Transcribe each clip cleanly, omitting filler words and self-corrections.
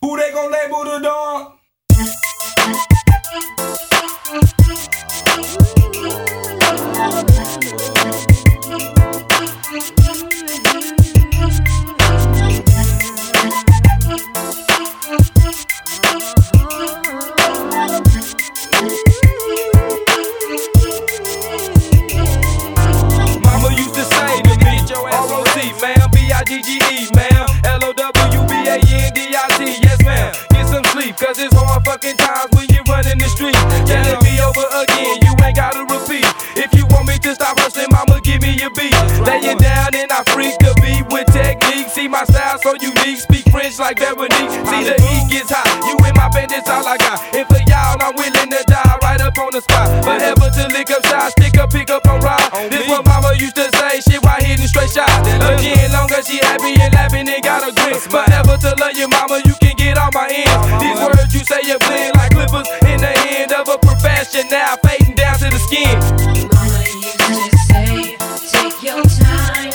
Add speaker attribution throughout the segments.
Speaker 1: Who they gon' label the dog? Mama used to say to me, R-O-C, ma'am, B-I-G-G-E, ma'am, L-O-W-B-A-N-D-I-T, yes ma'am. Get some sleep, cause it's hard fucking times when you run in the street. Telling me over again, you ain't gotta repeat. If you want me to stop hustling, mama, give me a beat. Lay it down and I freak the beat with technique. See my style so unique, speak French like Veronique. See the heat gets hot, you in my band, that's all I got. And for y'all, I'm willing to die right up on the spot. Forever to lick up shots, stick up, pick up on ride. This what mama used to say, shit right hitting straight shot. Again, long as she happy and laughing and got a grin. Forever to love you, mama, you can get all my ends. These words you say you blend like clippers in the hand of a professional, fading down to the skin.
Speaker 2: Mama used to say, take your time,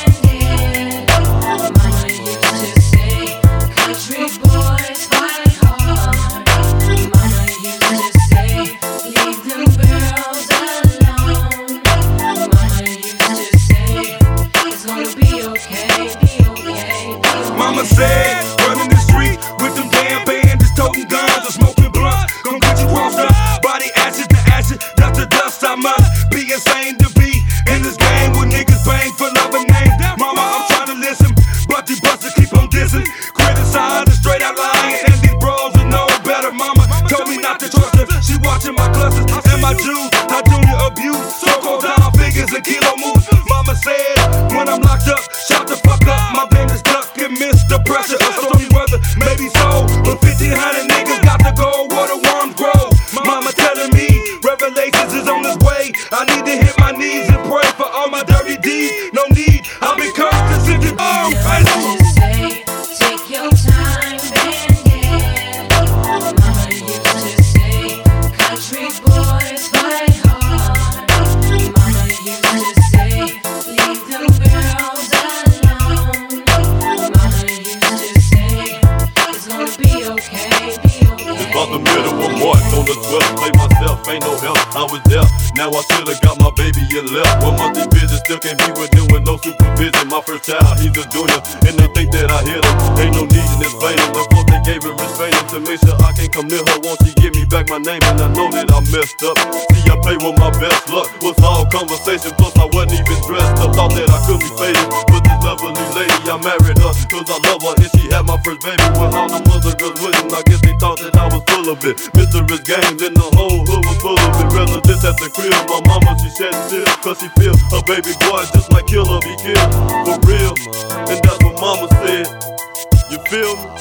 Speaker 2: bandit. Mama used to say, country boys fight hard. Mama used to say, leave them girls alone. Mama used to say, it's gonna be okay, be okay, be okay.
Speaker 1: Mama said, running the street with them damn bandits, toting guns or smoking blunts. Gon' get you crossed up, body ashes to ashes, dust to dust. I must be insane to be in this game with niggas bang for love and name. Mama, I'm trying to listen, but these busters keep on dissing, criticizing, straight out lying. And these bros who know better. Mama told me not to trust her. She watching my clusters and my Jews. I junior abuse, so-called down figures and kilo moves. Mama said, when I'm locked up, shout the fuck up. My band is stuck and miss the pressure of stormy weather. Maybe so, but 1,500 niggas got to go where the worms grow. Mama telling me revelations is on its way. I need to hit my knees and pray for all my dirty deeds. No need, I'll be cursed to send it all.
Speaker 2: Mama used to say, take your time, bandit. Mama used to say, country boys fight hard. Mama used to say, leave them girls alone. Mama used to say, it's gonna be okay, be okay.
Speaker 3: About the middle of March on the 12th, play myself, ain't no help, I was there. Now I should've got my baby and left. 1 month in business, still can't be with them with no supervision. My first child, he's a junior, and they think that I hit him. Ain't no need in explaining. The force they gave her restraining to make sure I can't come near her. Won't she give me back my name? And I know that I messed up. See, I play with my best luck. Was all conversation, plus I wasn't even dressed up. Thought that I could be faded, but this lovely lady, I married her, cause I love her and she had my first baby. When all the other girls with him, I guess they thought that I was full of it. Mysterious games and the whole hood was full of it. Residents at the crib, my mama, she shedding tears, cause she feel her baby boy just like Killer be killed. For real, and that's what mama said. You feel me?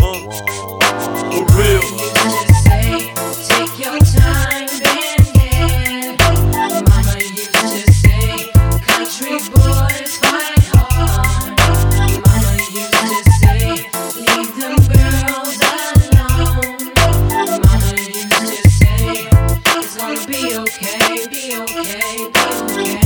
Speaker 3: For real.
Speaker 2: Mama used to say, take your time, bandit. Mama used to say, country boys fight hard. Mama used to say, leave them girls alone. Mama used to say, it's gonna be okay, be okay, be okay.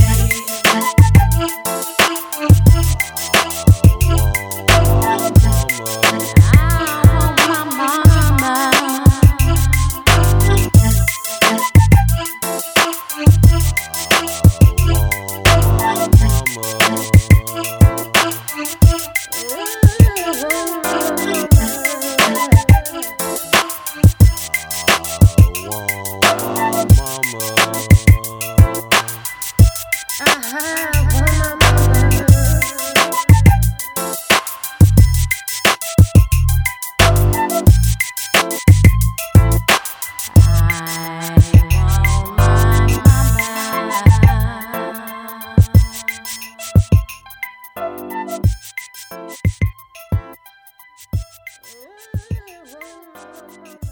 Speaker 2: Ooh.